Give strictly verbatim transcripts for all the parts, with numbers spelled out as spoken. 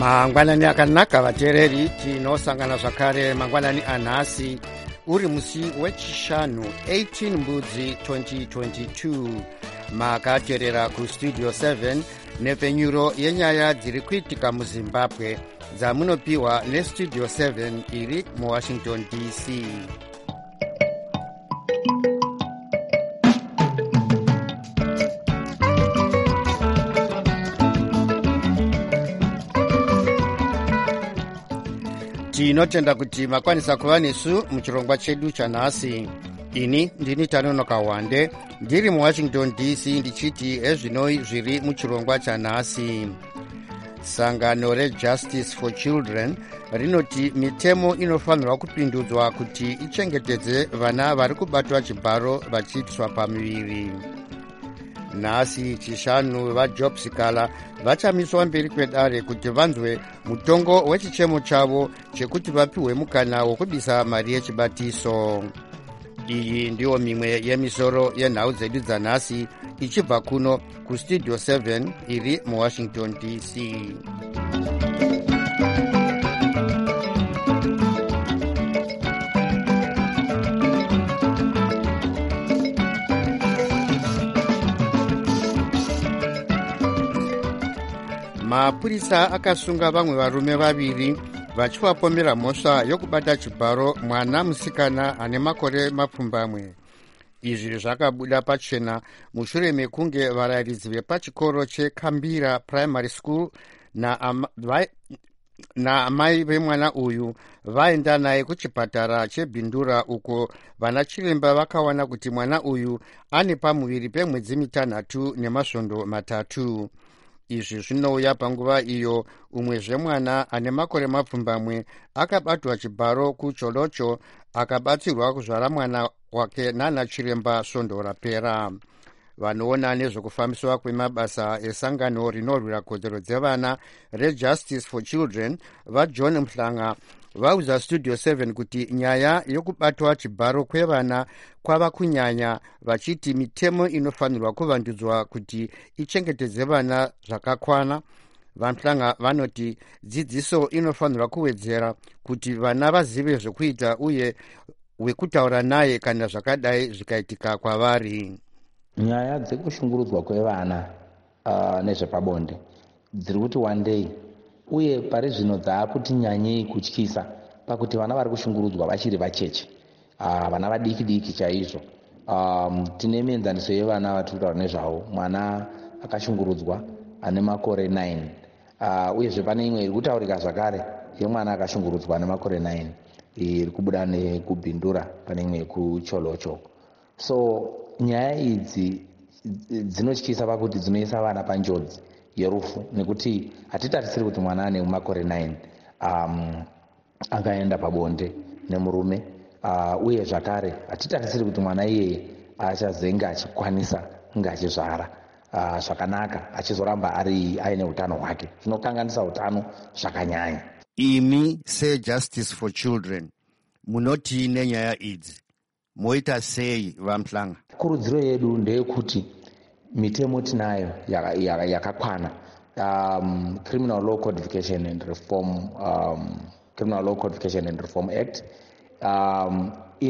mangwanani akanaka vateereri, tinosangana zvakare mangwanani anhasi uri musi wechishanu eighteen mbudzi twenty twenty-two. makateerera kustudio seven nepfenyuro yenyaya dziri kuitika muzimbabwe dzamunopiwa nestudio seven iri muwashington D C. tinotenda kuti makwanisa kuva nesu muchirongwa chedu chanhasi. ini ndini Tanonoka Wande ndiri muwashington D C ndichiti ezvinoi zviri muchirongwa chanhasi. sangano rejustice for children rinoti mitemo inofanirwa kupindudzwa kuti ichengetedze vana vari kubatwa chibharo vachiitiswa pamuviri. nhasi chishanu vajob sikala vachamiswa mberi kwedare kuti vanzwe mutongo wechichemo chavo chekuti vapiwe mukana wokudisa mari yechibatiso. iyi ndiyo mimwe yemisoro yenhau dzedu dzanhasi ichibva kuno kustudio seven iri muwashington D C. mapurisa akasunga vamwe varume vaviri vachivapomera mhosva yokubata chibharo mwana musikana ane makore mapfumbamwe. izvi zvakabuda pachena mushure mekunge varayiridzi vepachikoro chekambira primary school naamai na vemwana uyu vaenda naye kuchipatara chebhindura uko vana chiremba vakawana kuti mwana uyu ane pamuviri pemwedzi mitanhatu nemasvondo matatu. izvi zvinouya panguva iyo umwe zvemwana ane makore mapfumbamwe akabatwa chibharo kucholocho akabatsirwa kuzvara mwana wake nana chiremba svondo rapera. vanoona nezvekufambiswa kwemabasa esangano rinorwira kodzero dzevana rejustice for children vajohn mhlanga vaudza studio seven kuti nyaya yokubatwa chibharo kwevana kwava kunyanya, vachiti mitemo inofanirwa kuvandudzwa kuti ichengetedze vana zvakakwana. vamhlanga vanoti dzidziso inofanirwa kuwedzera kuti vana vazive zvekuita uye wekutaura naye kana zvakadai zvikaitika kwavari. nyaya dzekushungurudzwa kwevana uh, nezvepabonde dziri kuti wandei, uye pari zvino dzaakuti nyanyei kutyisa pakuti vana vari kushungurudzwa vachiri vacheche, uh, vana vadiki diki chaizvo. um, tine mienzaniso yevana vatiri kutaura nezvavo, mwana akashungurudzwa ane makore nine, uh, uyezve pane imwe iri kutaurika zvakare yemwana akashungurudzwa ane makore nine iri kubuda nekubhindura pane imwe kucholocho. so nyaya idzi dzinotyisa pakuti dzinoisa vana panjodzi yerufu, nekuti hatitarisiri kuti mwana ane makore nine um, akaenda pabonde nemurume, uh, uye zvakare hatitarisiri kuti mwana iyeye achazenge achikwanisa kunge achizvara uh, zvakanaka achizoramba ari aine utano hwake. zvinokanganisa utano zvakanyanya. imi sejustice for children munoti nenyaya idzi moita sei vamhlanga? kurudziro yedu ndeyekuti mitemo tinayo yakakwana, um, criminal law codification and reform um, criminal law codification and reform act um,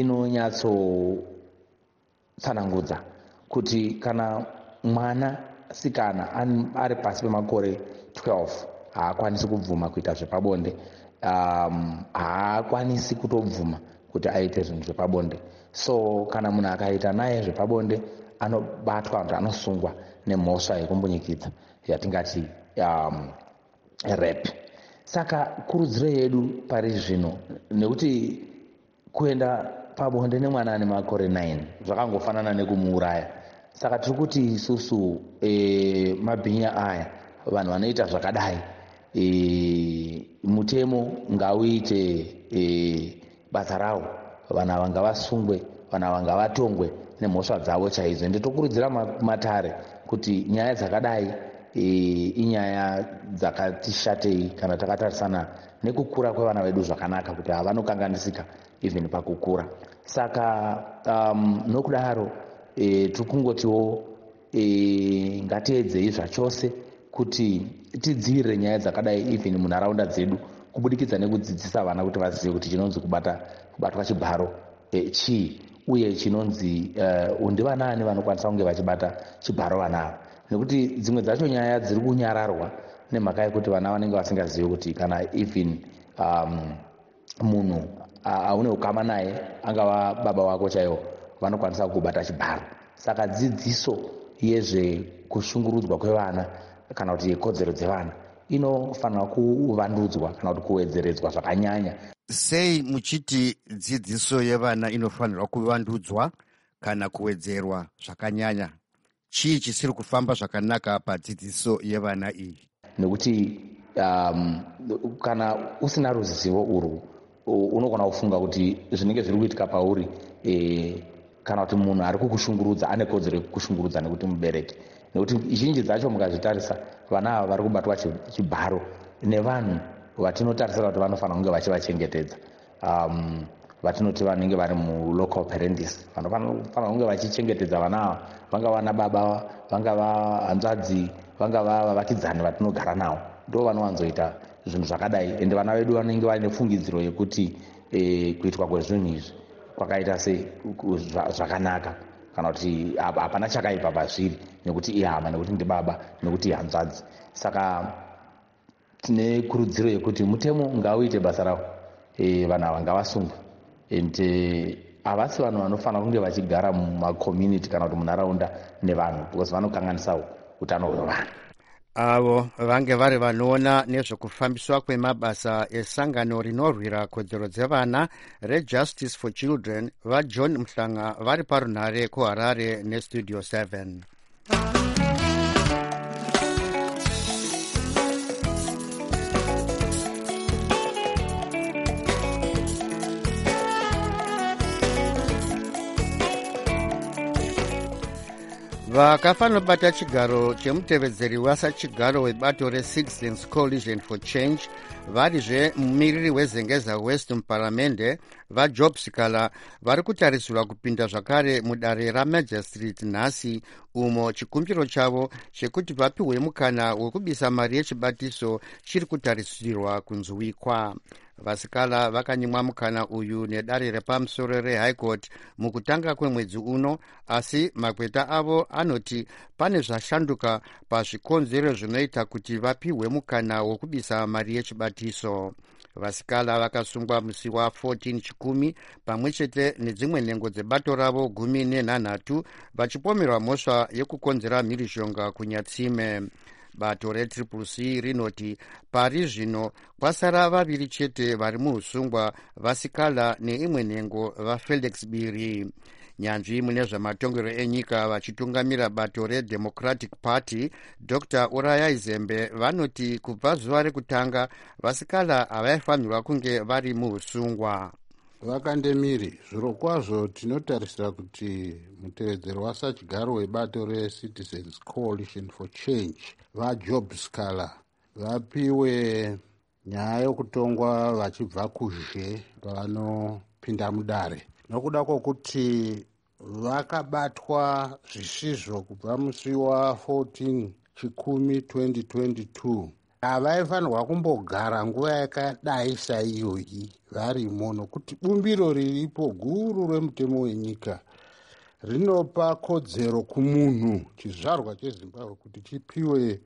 inonyatsotsanangudza kuti kana mwana sikana ari pasi pemakore twelve haakwanisi kubvuma kuita zvepabonde, um, haakwanisi kutobvuma kuti aite zvinhu zvepabonde. so kana munhu akaita naye zvepabonde anobatwa kuti anosungwa nemhosva yekumbundikidza yatingati um, rep. saka kurudziro yedu pari zvino nekuti kuenda pabonde nemwana ane makore nine zvakangofanana nekumuuraya. saka tiri kuti isusu e, mabhinya aya vanhu vanoita zvakadai e, mutemo ngauite e, basa rawo, vanhu ava ngavasungwe, vanhu ava ngavatongwe nemhosva dzavo chaidzo. nditokurudzira matare kuti nyaya dzakadai e, inyaya dzakatishatei kana takatarisana nekukura kwevana vedu zvakanaka, kuti havanokanganisika even pakukura. saka um, nokudaro e, tiri kungotiwo e, ngatiedzei zvachose kuti tidzivirire nyaya dzakadai even munharaunda dzedu kubudikidza nekudzidzisa vana kuti vazive kuti chinonzi kubata kubatwa chibharo e, chii uye chinonzi uh, ndivanaani vanokwanisa kunge vachibata chibharo vana ava, nekuti dzimwe dzacho nyaya dziri kunyararwa nemhaka yekuti vana vanenge vasingazivi kuti kana even um, munhu aune ukama naye angava baba wako chaiwo vanokwanisa kubata chibharo. Saka dzidziso yezvekushungurudzwa kwevana kana kuti yekodzero dzevana inofanira kuvandudzwa kana kuti kuwedzeredzwa zvakanyanya. Sei muchiti dzidziso yevana inofanirwa kuvandudzwa kana kuwedzerwa zvakanyanya? Chii chisiri kufamba zvakanaka padzidziso yevana iyi? Nekuti um, kana usina ruzivo urwu unogona kufunga kuti zvinenge zviri kuitika pauri e, kana kuti munhu ari kukushungurudza ane kodzero yekukushungurudza nekuti mubereki, nekuti zhinji dzacho mukazvitarisa vana ava vari kubatwa chibharo nevanhu vatinotarisira kuti vanofanira kunge vachivachengetedza, um, vatinoti vanenge vari mulocal parentis, vanofanira kunge vachichengetedza vana ava, vanga vana baba, vanga vahanzvadzi, vanga vavakidzani vatinogara navo, ndo vanowanzoita zvinhu zvakadai. Ende vana vedu vanenge vaine fungidziro yekuti e, kuitwa kwezvinhu izvi kwakaita se zvakanaka kana kuti hapana chakaipa pazviri nekuti ihama, nekuti ndibaba, nekuti ihanzvadzi. Saka tine kurudziro yekuti mutemo ngauite basa rawo, e, vanhu ava ngavasungwe, ende havasi vanhu vanofanira kunge vachigara mumakommunity kana kuti munharaunda nevanhu because vanokanganisawo utano hwevanhu. Avo vange vari vanoona nezvekufambiswa kwemabasa esangano rinorwira kodzero dzevana reJustice for Children vaJohn Mhlanga vari parunhare kuHarare nestudio seven. Vakafanobata chigaro chemutevedzeri wasachigaro webato reCitizens Coalition for Change varizve mumiriri wezengeza West muparamende vaJob Sikala vari kutarisirwa kupinda zvakare mudare raMagistrate nhasi, umo chikumbiro chavo chekuti vapiwe mukana wekubisa mari yechibatiso chiri kutarisirwa kunzwikwa. Vasikala vakanyimwa mukana uyu nedare repamusoro reHigh Court mukutanga kwemwedzi uno, asi makweta avo anoti pane zvashanduka pazvikonzero zvinoita kuti vapiwe mukana wokubisa mari yechibatiso. Vasikala vakasungwa musi wa14 chikumi pamwe chete nedzimwe nhengo dzebato ravo gumi nenhanhatu vachipomerwa mhosva yekukonzera mhirizhonga kunyatsime. Bato retriple C rinoti pari zvino kwasara vaviri chete vari muusungwa, Vasikala neimwe nhengo vaFelix Biri. Nyanzvi mune zvematongero enyika vachitungamira bato reDemocratic Party Doctor Urayai Zembe vanoti kubva zuva rekutanga Vasikala havaifanirwa kunge vari muusungwa. Vakandemiri, zviro kwazvo tinotarisira kuti mutevedzeri wasachigaro webato reCitizens Coalition for Change vaJob Sikala vapiwe nyaya yokutongwa vachibva kuzhe pavanopinda mudare, nokuda kwokuti vakabatwa zvisizvo kubva musi wa14 chikumi twenty twenty-two. Havaifanirwa kumbogara nguva yakadai saiyoyi varimo, nokuti bumbiro riripo guru remutemo wenyika rinopa kodzero kumunhu chizvarwa cheZimbabwe kuti chipiwe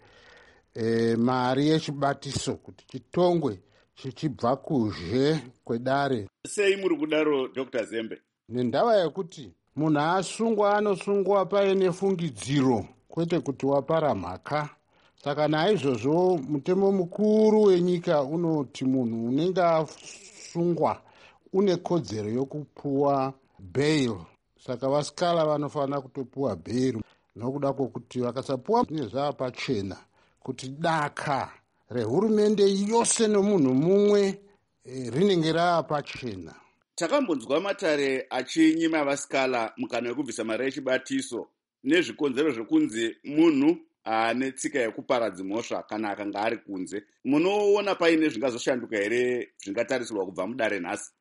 e, mari yechibatiso kuti chitongwe chichibva kuzhe kwedare. Sei muri kudaro Doctor Zembe? Nendava yekuti munhu asungwa anosungwa paine fungidziro kwete kuti wapara mhaka. Saka naizvozvo mutemo mukuru wenyika unoti munhu unenge asungwa une kodzero yokupuwa bail. Saka Vasikala vanofanira kutopuwa bail, nokuda kwokuti vakasapuwa nezvava pachena kuti daka rehurumende yose nomunhu mumwe e, rinenge rava pachena. Takambonzwa Matare achinyima Vasikala mukana wekubvisa mari yechibatiso nezvikonzero zvekunzi munhu ane tsika yekuparadza mhosva kana akanga ari kunze. Munoona paine zvingazoshanduka here zvingatarisirwa kubva mudare nhasi?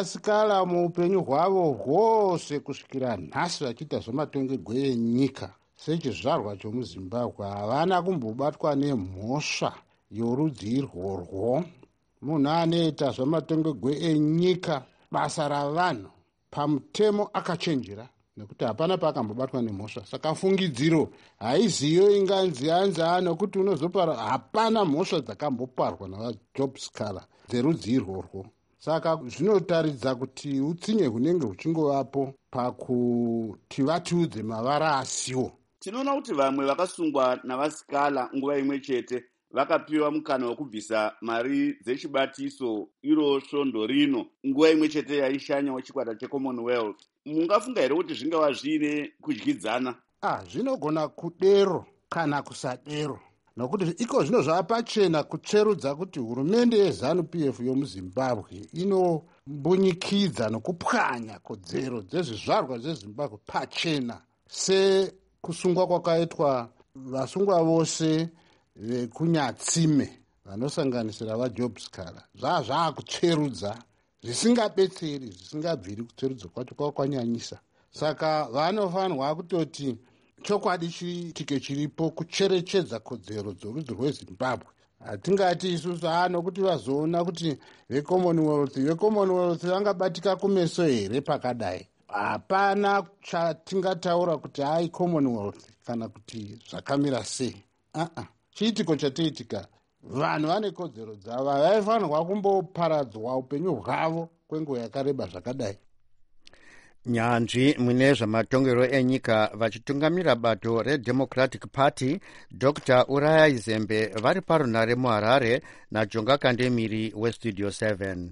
Vasikala muupenyu hwavo hwose kusvikira nhasi vachiita zvematongerwo enyika sechizvarwa chomuzimbabwe havana kumbobatwa nemhosva yorudzi irworwo. Munhu anoita zvamatongogwe enyika basa ravanhu pamutemo akachenjera, nekuti hapana paakambobatwa nemhosva. Saka fungidziro haiziyo inganzi anza nokuti unozopara. Hapana mhosva dzakamboparwa navaJob Scaler dzerudzi irworwo. Saka zvinotaridza kuti utsinye hunenge huchingovapo pakuti vatiudze mavara asiwo. Tinoona kuti vamwe vakasungwa navaScaler nguva imwe chete vakapiwa mukana wekubvisa mari dzechibatiso iro svondo rino nguva imwe chete yaishanyawo chikwata cheCommonwealth. Mungafunga here kuti zvingava zvine kudyidzana? Ah, zvinogona kudero kana kusadero, nokuti iko zvino zvapachena kutsverudza kuti hurumende yeZANU-P F yomuZimbabwe inombunyikidza nokupwanya kodzero dzezvizvarwa zveZimbabwe pachena, sekusungwa kwakaitwa vasungwa vose vekunyatsime vanosanganisira vaJob Scaler. Zvaa zvaakutsverudza zvisingabetseri, zvisingabviri kutsverudzo kwacho kwakwanyanyisa. Saka vanofanirwa kutoti chokwadi chiitike chiripo kucherechedza kodzero dzorudzi rweZimbabwe. Hatingati isusu aa nokuti vazoona kuti veCommonwealth veCommonwealth vangabatika kumeso here pakadai. Hapana chatingataura kuti hai Commonwealth kana kuti zvakamira sei. Uh-uh. Chiitiko chatoitika, vanhu vane kodzero dzavo, vaifanirwa kumboparadzwa upenyu hwavo kwenguva yakareba zvakadai. Nyanzvi mune zvamatongero enyika vachitungamira bato reDemocratic Party Doctor Uraya Izembe vari parunare muHarare naJonga Kandemiri weStudio seven.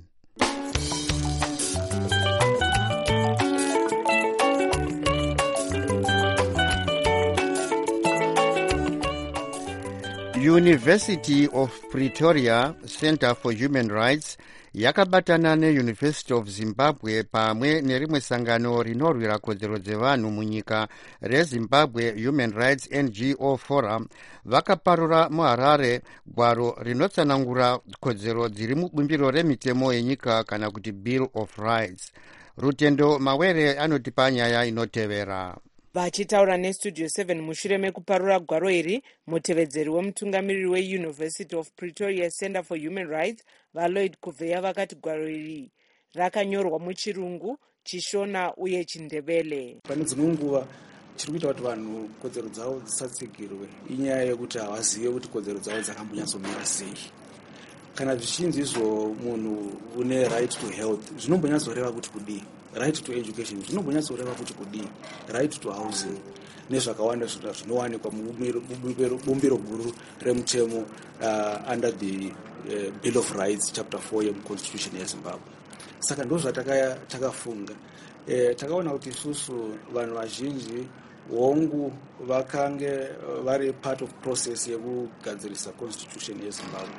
University of Pretoria Center for Human Rights yakabatana neUniversity of Zimbabwe pamwe nerimwe sangano rinorwira kodzero dzevanhu munyika reZimbabwe Human Rights N G O Forum vakaparura muHarare gwaro rinotsanangura kodzero dziri mubumbiro remitemo yenyika kana kuti Bill of Rights. Rutendo Mawere anotipa nyaya inotevera. Vachitaura neStudio seven mushure mekuparura gwaro iri, mutevedzeri wemutungamiriri weUniversity of Pretoria Center for Human Rights vaLloyd Kuveya vakati gwaro iri rakanyorwa muchirungu, chishona uye chindebele. Pane dzimwe nguva chiri kuita kuti vanhu kodzero dzavo dzisatsigirwe inyaya yekuti havazive kuti kodzero dzavo dzakambonyatsomira sei. Kana zvichinzi izvo munhu une right to health zvinombonyatsoreva kuti kudii, right to education zvinombonyatsoreva kuti kudii, right to housing nezvakawanda zvinowanikwa mubumbiro guru remutemo uh, under the uh, Bill of Rights chapter four yemuconstitution yeZimbabwe. Saka ndo zvatakafunga e, takaona kuti isusu vanhu vazhinji hongu vakange vari part of process yekugadzirisa constitution yeZimbabwe,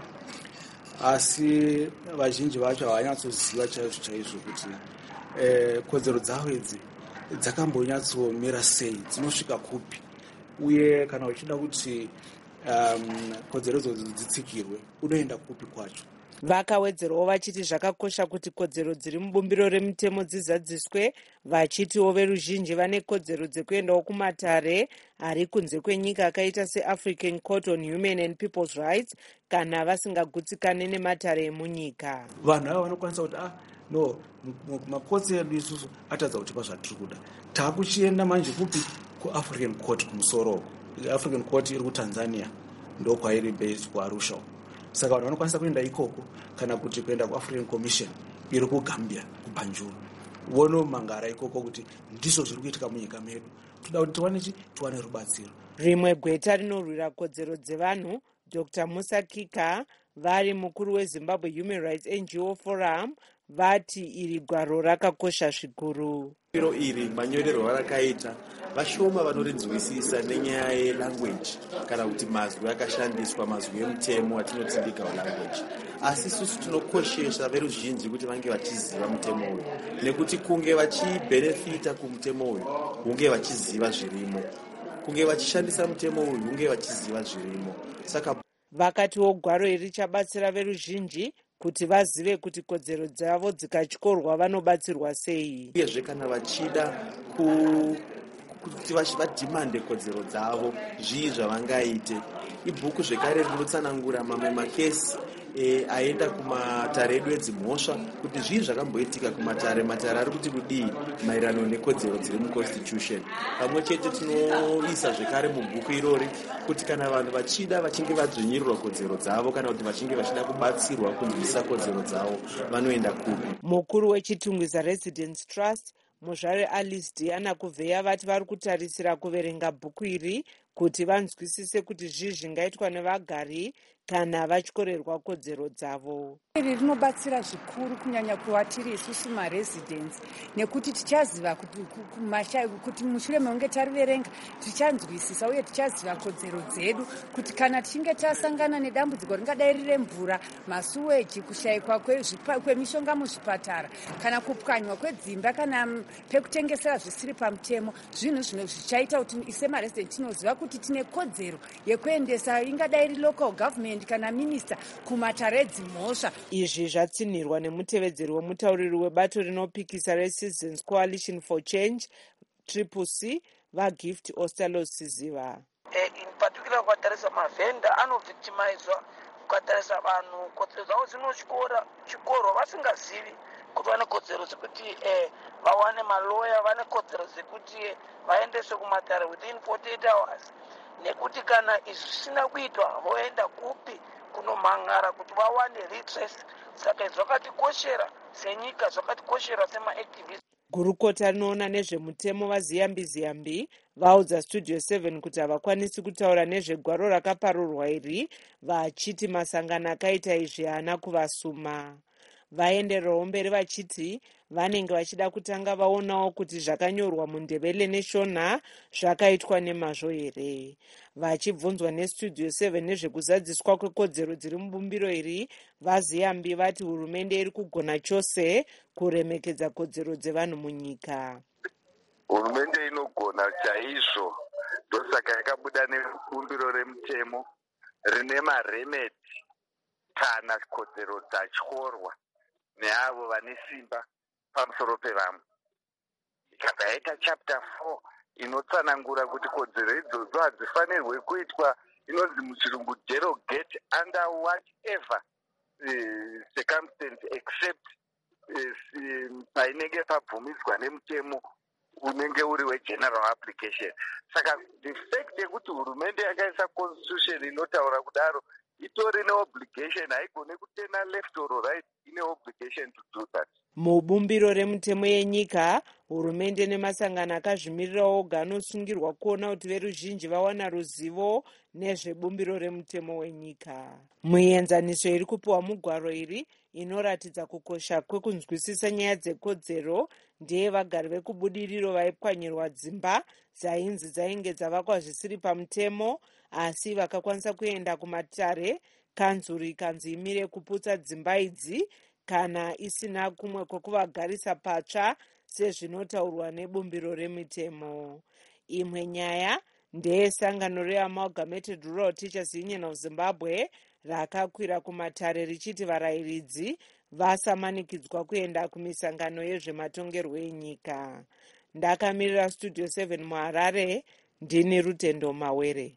asi vazhinji vacho havanyatsoziva chaizvo chaizvo kuti eh, kodzero dzavo idzi dzakambonyatsomira sei, dzinosvika kupi, uye kana uchida kuti um, kodzero idzodzo dzitsikirwe unoenda kupi kwacho. Vakawedzerawo vachiti zvakakosha kuti kodzero dziri mubumbiro remutemo dzizadziswe, vachitiwo veruzhinji vane kodzero dzekuendawo kumatare ari kunze kwenyika akaita seAfrican Court on Human and People's Rights kana vasingagutsikane nematare emunyika. Vanhu ava vanokwanisa kuti ah no makotsi edu isusu atadza kutipa zvatiri kuda, taakuchienda manje kupi kuAfrican Court kumusoro. African Court iri kuTanzania ndokwairi based kuArusha. Saka vanhu vanokwanisa kuenda ikoko kana kuti kuenda kuAfrican Commission iri kuGambia kuBanjul vonomangara ikoko kuti ndizvo zviri kuitika munyika medu, toda kuti tiwane chi tiwane rubatsiro. Rimwe gweta rinorwira kodzero dzevanhu Doctor Musa Kika vari mukuru weZimbabwe Human Rights N G O Forum vati iri gwaro rakakosha zvikuru. Iro iri manyorero rakaita vashoma vanorinzwisisa nenyaya yelanguage kana kuti mazwi akashandiswa, mazwi emutemo atinoti legal language. Asi isusu tinokoshesa veruzhinji kuti vange vachiziva mutemo uyu, nekuti kunge vachibenefita kumutemo uyu hunge vachiziva zvirimo, kunge vachishandisa mutemo uyu hunge vachiziva zvirimo. Saka vakatiwo gwaro iri chabatsira veruzhinji kuti vazive kuti kodzero dzavo dzikatyorwa vanobatsirwa sei. Uyezve kana vachida kuti vadhimande kodzero dzavo zvii zvavangaite. Ibhuku zvekare rinotsanangura mamwe makesi e, aenda kumatare edu edzimhosva kuti zvii zvakamboitika kumatare matare ari kuti kudii maererano nekodzero dziri muconstitution. Pamwe chete tinoisa zvekare mubhuku irori kuti kana vanhu vachida vachinge vadzvinyirirwa kodzero dzavo kana kuti vachinge vachida kubatsirwa kunzwisisa kodzero dzavo vanoenda kupi. Mukuru wechitungwiza Residence Trust muzvare Alice Diana Kuvheya vati vari kutarisira kuverenga bhuku iri kuti vanzwisise kuti zvii zvingaitwa nevagari kana vachkorerwa kodzero dzavo. Iri rinobatsira zvikuru kunyanya kuvatiri isusu maresidents nekuti tichaziva kuti, kuti mushure mekunge tariverenga tichanzwisisa uye tichaziva kodzero dzedu kuti kana tichinge tasangana nedambudziko ringadai riri mvura, masuweji, kushayikwa kwemishonga muzvipatara kana kupwanywa kwedzimba kana pekutengesera zvisiri pamutemo, zvinhu zvino zvichaita kuti semaresidents tinoziva kuti tine kodzero yekuendesa ingadai iri local government kana minister kumatare edzimhosva. Izvi zvatsinhirwa nemutevedzeri wemutauriri webato rinopikisa reCitizens Coalition for Change Triple C vaGift Ostalos Siziva. In particular kukatarisa mavhenda anovhictimizwa, kukatarisa vanhu kodzero dzavo dzinochikora chikorwa vasingazivi kuti vane kodzero dzekuti eh, vawane maloya, vane kodzero dzekuti eh, vaendeswe kumatare within forty-eight hours, nekuti kana izvi zvisina kuitwa voenda kupi kunomhangara kuti vawane redress. Saka zvakatikoshera senyika, zvakatikoshera semaactivists. Gurukota rinoona nezvemutemo vaZiyambi Ziyambi vaudza Studio seven kuti havakwanisi kutaura nezvegwaro rakaparurwa iri, vachiti masangano akaita izvi haana kuvasuma. Vaendererawo mberi vachiti vanenge vachida kutanga vaonawo kuti zvakanyorwa mundebele neshona zvakaitwa nemazvo here. Vachibvunzwa neStudio seven nezvekuzadziswa kwekodzero dziri mubumbiro iri, vaZiyambi vati hurumende iri kugona chose kuremekedza kodzero dzevanhu munyika. Hurumende inogona chaizvo, ndosaka yakabuda nebumbiro remutemo rine maremeti kana kodzero dzatyorwa neavo vane simba pamusoro pevamwe. Ikabva yaita chapter four inotsanangura kuti kodzero idzodzo hadzifanirwe kuitwa, inonzi muchirungu derogate under whatever uh, circumstance except uh, painenge pabvumidzwa nemutemo unenge uri wegeneral application. Saka the fact yekuti hurumende yakaisa constitution inotaura kudaro, itori neobligation, haigone kutena left or right, ine obligation to do that. Mubumbiro remutemo yenyika, hurumende nemasangano akazvimirira oga anosungirwa kuona kuti veruzhinji vawana ruzivo nezvebumbiro remutemo wenyika. Muenzaniso iri kupiwa mugwaro iri inoratidza kukosha kwekunzwisisa nyaya dzekodzero ndeye vagari vekubudiriro vaipwanyirwa dzimba dzainzi dzainge dzavakwa zvisiri pamutemo, asi vakakwanisa kuenda kumatare, kanzuri ikanzi imire kuputsa dzimba idzi kana isina kumwe kwekuvagarisa patsva sezvinotaurwa nebumbiro remutemo. Imwe nyaya ndeyesangano reAmalgamated Rural Teachers Union of Zimbabwe rakakwira kumatare richiti varayiridzi vasamanikidzwa kuenda kumisangano yezvematongerwo enyika. Ndakamirira Studio seven muHarare, ndini Rutendo Mawere.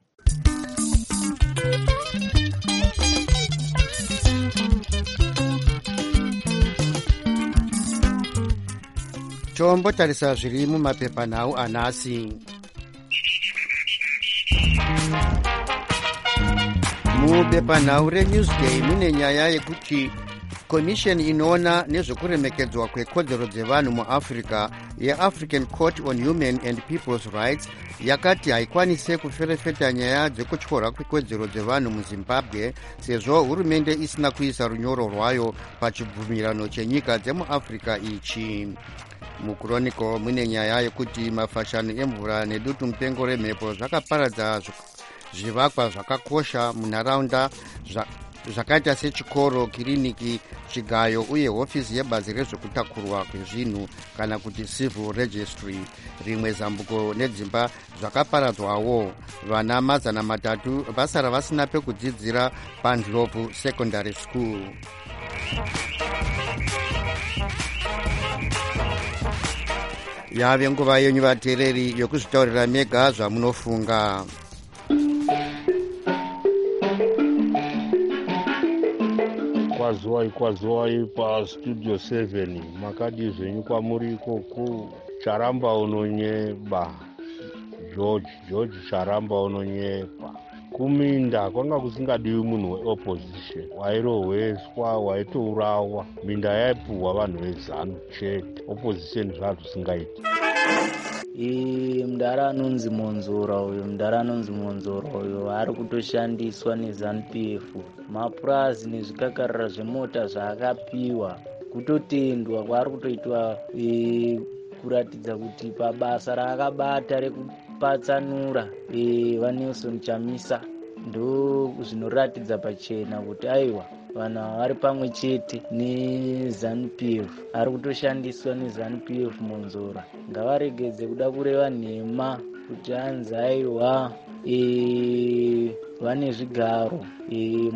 tombotarisa zviri mumapepanhau anhasi. Mupepanhau reNewsday mune nyaya yekuti komisheni inoona nezvekuremekedzwa kwekodzero dzevanhu muAfrica yeAfrican Court on Human and People's Rights yakati haikwanise kuferefeta nyaya dzekutyorwa kwekodzero dzevanhu muZimbabwe sezvo hurumende isina kuisa runyoro rwayo pachibvumirano chenyika dzemuAfrica ichi. Muchronicle mune nyaya yekuti mafashani emvura nedutu mupengo remhepo zvakaparadza zvivakwa zvakakosha munharaunda zvakaita sechikoro, kiriniki, chigayo uye hofisi yebazi rezvekutakurwa kwezvinhu kana kuti civil registry. Rimwe zambuko nedzimba zvakaparadzwawo. Vana mazana matatu vasara vasina pekudzidzira paNdlovu Secondary School. yave nguva yenyu vateereri yokuzvitaurira mega zvamunofunga. Kwaziwai kwaziwai pastudio seven makadi zvenyu kwamuri ikoku. Charamba unonyeba George George Charamba unonyepa. Kuminda kwanga kusingadiwi munhu weopposition, wairohweswa, waitourawa. Minda yaipuhwa vanhu vezanu chete, opposition zvazo singaiti. Ee, mudara anonzi Monzora uyo, mudara anonzi Monzora uyo ari kutoshandiswa neZANU P F. Mapurazi nezvikakarira zvemota zvaakapiwa kutotendwa kwaari kutoitwa, e, kuratidza kuti pabasa raakabata rekupatsanura e, vaNelson Chamisa ndo zvinoratidza pachena kuti aiwa vanhu vari pamwe chete neZANU P F, ari kutoshandiswa neZANU P F. Monzora ngavaregedze kuda kureva nhema kuti anzi aiwa e, vane zvigaro e,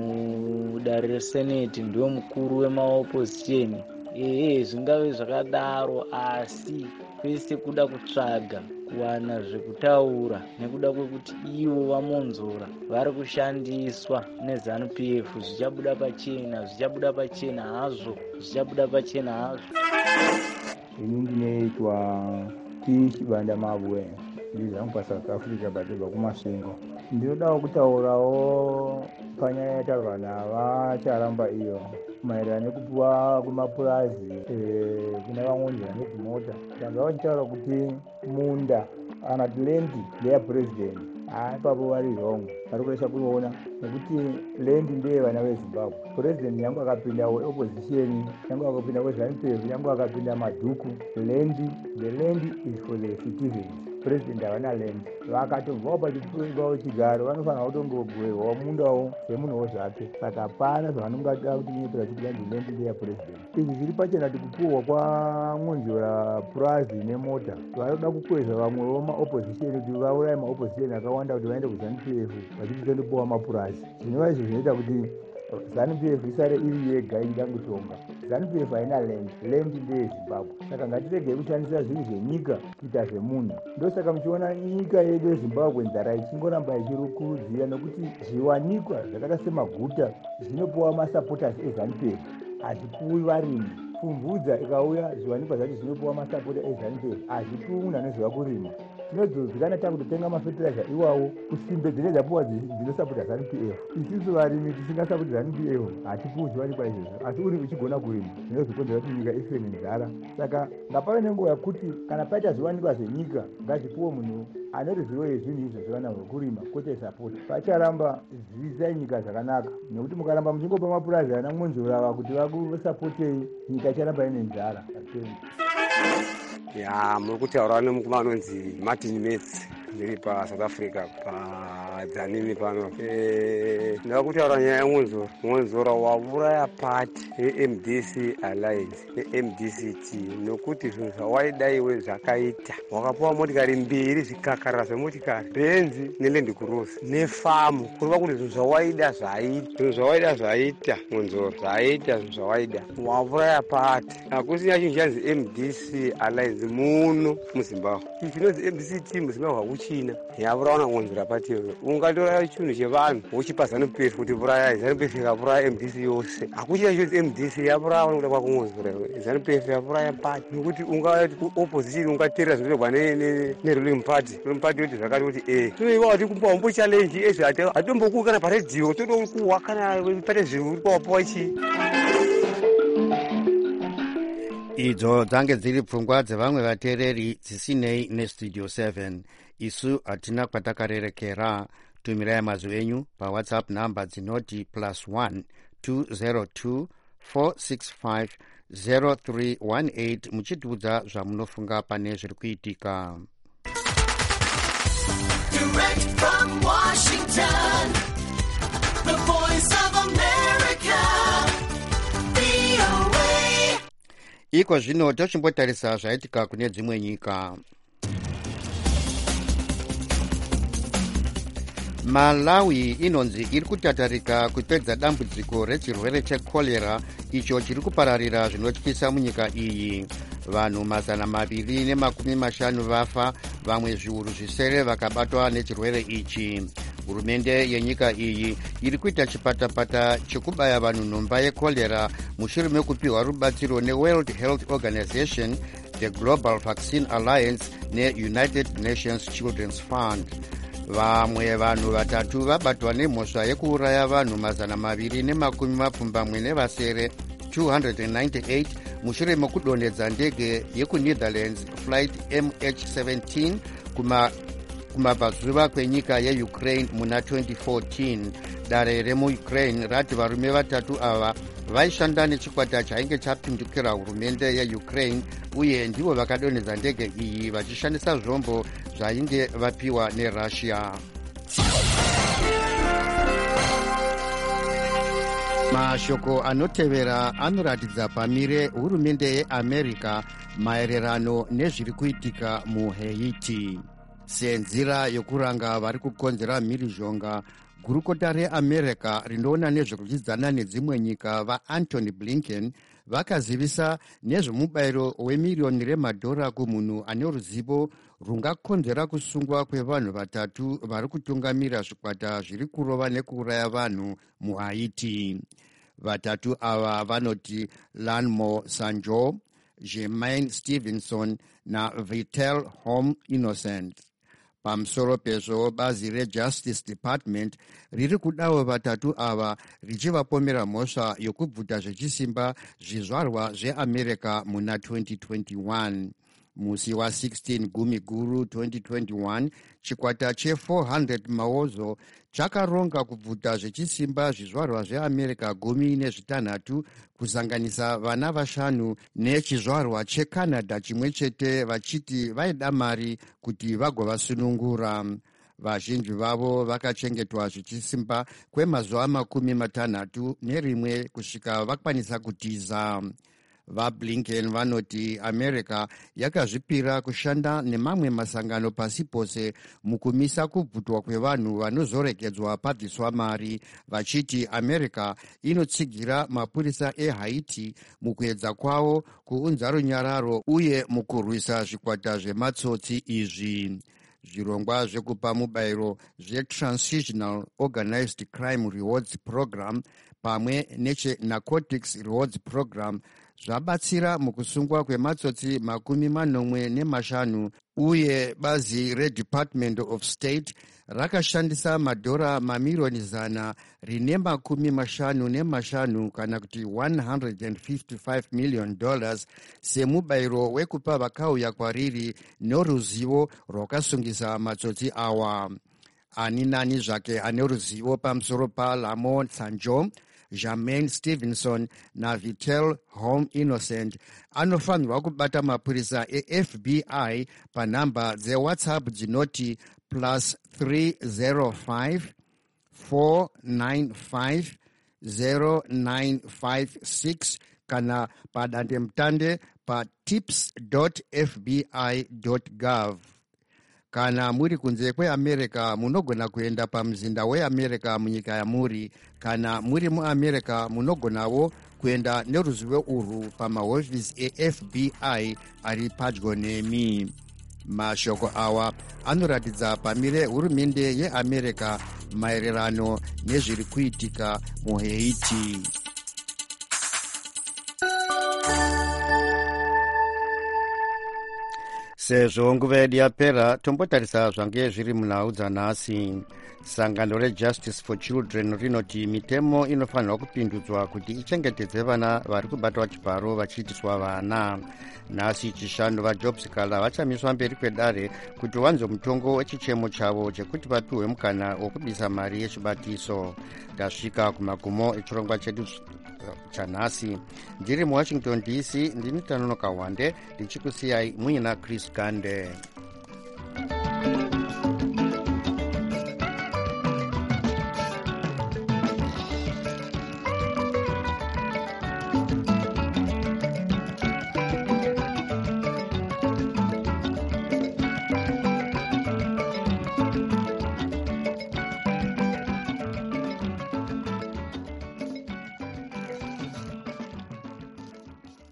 mudare reseneti ndio mukuru wemaopposition. Ehe, zvingave zvakadaro, asi kwese kuda kutsvaga kuwana zvekutaura nekuda kwekuti ivo vaMonzora vari kushandiswa neZANU P F. Zvichabuda pachena, zvichabuda pachena hazvo, zvichabuda pachena hazvo. Ini ndinoitwa T Chibanda Mabwe, ndiri zvangu paSouth Africa badebva kumasvingo. Ndinodawo kutaurawo panyaya yataurwa navacharamba iyo maererano nekupiwa kwemapurazi kuna vamwonzera nedzimota. Tanga vachitaura kuti munda kana kuti lendi ndeyapurezidendi, ipapo vari wrong, vari kuresha kuona nekuti lendi ndeye vana veZimbabwe. Purezidendi nyange akapinda weopposition, nyange akapinda weZANU P F, nyange akapinda madhuku, lendi, the land is for the citizens. President havana land, vakatobvawo pachipfuurwawo chigaro vanofanira kutongogwewawo mundawo semunhuwo zvake. Saka hapana zvavanongada kuti nyepera kuti vanzi land ndeyapurezidendi. Izvi zviri pachena kuti kupuhwa kwaMonzora purazi nemota vanoda kukwezva vamwewo maopposition kuti vauraye maopposition akawanda kuti vaende kuZANU P F vachitondopuwa mapurazi. Zvinova izvo zvinoita kuti ZANU P F isare iri yega ichida kutonga. ZANU P F haina land, land ndeyeZimbabwe. Saka ngatiregei kushandisa zvinhu zvenyika kuita zvemunhu. Ndosaka muchiona nyika yedu yeZimbabwe nzara ichingoramba ichirikurudzira nokuti zviwanikwa zvakaita semaguta zvinopuwa masupporters eZANU P F, hazvipuwi varimi. Pfumvudza ikauya zviwanikwa zvacho zvinopuwa masapota eZANU P F, hazvipuwi munhu anoziva kurima. Tinozodzikana takutotenga mafertilizer iwawo kusimbe dzine dzapuwa dzinosapota ZANU P F. Isusu varimi tisingasapoti ZANU P F hatipuwi zviwanikwa izvozvo, asi uri uchigona kurima zvinozokonzera kuti nyika ife nenzara. Saka ngapave nenguva yakuti kana paita zviwanikwa zvenyika ngazvipuwe munhu ane ruzivo yezvinhu izvo zvevana hwekurima, kwete sapoti. Pacharamba zviisai nyika zvakanaka, nekuti mukaramba muchingopa mapurazi ana Monzora ava kuti vakusapotei, nyika icharamba ine nzara. Ya, muri kutaura nemukomana anonzi Martin Metz, ndiri paSouth Africa paDzanini pano. Eh, ndava kutaura nyaya yaMonzora. Monzora wauraya pati yeM D C Alliance neM D C T nokuti zvinhu zvawaidaiwe zvakaita. Wakapuwa motikari mbiri, zvikakarira zvemotikari, Benzi neLand Cruiser nefamu, kureva kuti zvinhu zvawaida zvaita, zvinhu zvawaida zvaita Monzora, zvaita zvinhu zvawaida. Wauraya pati. Hakusina chinhu chanzi M D C Alliance muno muZimbabwe. Chinonzi M D C T muZimbabwe hakuchina. Yauraona Monzora pati iyoyo. Ungatora chinhu chevanhu wochipa ZANU P F kuti vuraya, ZANU P F ikavuraya M D C yose. Hakuchina chinonzi M D C yauraya nokuda kwako Monzora. ZANU P F yauraya pati nokuti ungati opposition ungateerera zvinoitwa neruling party. Ruling party yoti zvakati kuti eh. Toiwa kuti kumba umbo challenge ezvi hatombokuwi kana paredhiyo, totokuwa kana pate zviri kwawapuwa chii. Idzo dzange dziri pfungwa dzevamwe vateereri dzisinei nestudio seven. Isu hatina kwatakarerekera. Tumirai mazwi enyu paWhatsApp namba dzinoti plus one two zero two four six five zero three one eight muchitiudza zvamunofunga pane zviri kuitika. Direct from Washington, the voice of America, V O A. Iko zvino tochimbotarisa zvaitika kune dzimwe nyika. Malawi inonzi iri kutatarika kupedza dambudziko rechirwere chekorera icho chiri kupararira zvinotyisa munyika iyi. Vanhu mazana maviri nemakumi mashanu vafa, vamwe zviuru zvisere vakabatwa nechirwere ichi. Hurumende yenyika iyi iri kuita chipatapata chekubaya vanhu nhomba yekorera mushure mekupiwa rubatsiro neWorld Health Organization, the Global Vaccine Alliance neUnited Nations Children's Fund. Vamwe vanhu vatatu vabatwa nemhosva yekuuraya vanhu mazana maviri nemakumi mapfumbamwe nevasere two hundred ninety-eight mushure mekudonhedza ndege yekuNetherlands flight M H seventeen kuma kumabvazuva kwenyika yeukraine muna twenty fourteen. Dare remuukraine rati varume vatatu ava vaishanda nechikwata chainge chapindukira hurumende yeukraine uye ndivo vakadonhedza ndege iyi vachishandisa zvombo zvainge vapiwa nerussia. Mashoko anotevera anoratidza pamire hurumende yeAmerica maererano nezviri kuitika muHaiti. Senzira yokuranga vari kukonzera mhirizhonga, gurukota reAmerica rinoona nezvekudyidzana nedzimwe nyika vaAntony Blinken vakazivisa nezvemubayiro wemiriyoni remadhora kumunhu ane ruzivo rungakonzera kusungwa kwevanhu vatatu vari kutungamira zvikwata zviri kurova nekuuraya vanhu muHaiti. Vatatu ava vanoti Lanmo Sanjo, Jermaine Stevenson naVitel Home Innocent. Pamusoro pezvo, bazi reJustice Department riri kudawo vatatu ava richivapomera mhosva yokubvuta zvechisimba zvizvarwa zveAmerica muna twenty twenty-one. Musi wa16 gumi guru twenty twenty-one, chikwata che four hundred maozo chakaronga kubvuta zvechisimba zvizvarwa zveAmerica gumi nezvitanhatu kusanganisa vana vashanu nechizvarwa cheCanada chimwe chete, vachiti vaida mari kuti vagovasunungura. Vazhinji vavo vakachengetwa zvechisimba kwemazuva makumi matanhatu nerimwe kusvika vakwanisa kutiza. VaBlinken vanoti America yakazvipira kushanda nemamwe masangano pasi pose mukumisa kubvutwa kwevanhu vanozoregedzwa pabviswa mari, vachiti America inotsigira mapurisa eHaiti mukuedza kwawo kuunza runyararo uye mukurwisa zvikwata zvematsotsi izvi. Zvirongwa zvekupa mubayiro zveTransitional Organized Crime Rewards Program pamwe necheNarcotics Rewards Program zvabatsira mukusungwa kwematsotsi makumi manomwe nemashanu, uye bazi reDepartment of State rakashandisa madhora mamiriyoni zana rine makumi mashanu nemashanu kana kuti one hundred fifty-five million dollars semubayiro wekupa vakauya kwariri noruzivo rwakasungisa matsotsi awa. Ani nani zvake ane ruzivo pamusoro paLamo Sanjo, Jermaine Stevenson naVitel Home Innocent anofanirwa kubata mapurisa eF B I panhamba dzewhatsapp dzinoti plus three zero five four nine five zero nine five six kana padandemutande pa tips dot f b i dot gov. Kana muri kunze kweAmerica munogona kuenda pamuzinda weAmerica munyika yamuri. Kana muri muAmerica munogonawo kuenda neruzivo urwu pamahofisi eF B I ari padyo nemi. Mashoko awa anoratidza pamire hurumende yeAmerica maererano nezviri kuitika muHaiti. Sezvo nguva yedu yapera, tombotarisa zvange zviri munhau dzanhasi. Sangano reJustice for Children rinoti mitemo inofanirwa kupindudzwa kuti ichengetedze vana vari kubatwa chibharo vachiitiswa vana. Nhasi chishanu vaJobsikala vachamiswa mberi kwedare kuti vanzwe mutongo wechichemo chavo chekuti vapiwe mukana wokubisa mari yechibatiso. Tasvika kumagumo echirongwa chedu chanhasi. Ndiri muWashington D C, ndini Tanonoka Wande ndichikusiyai muina Chris Gande.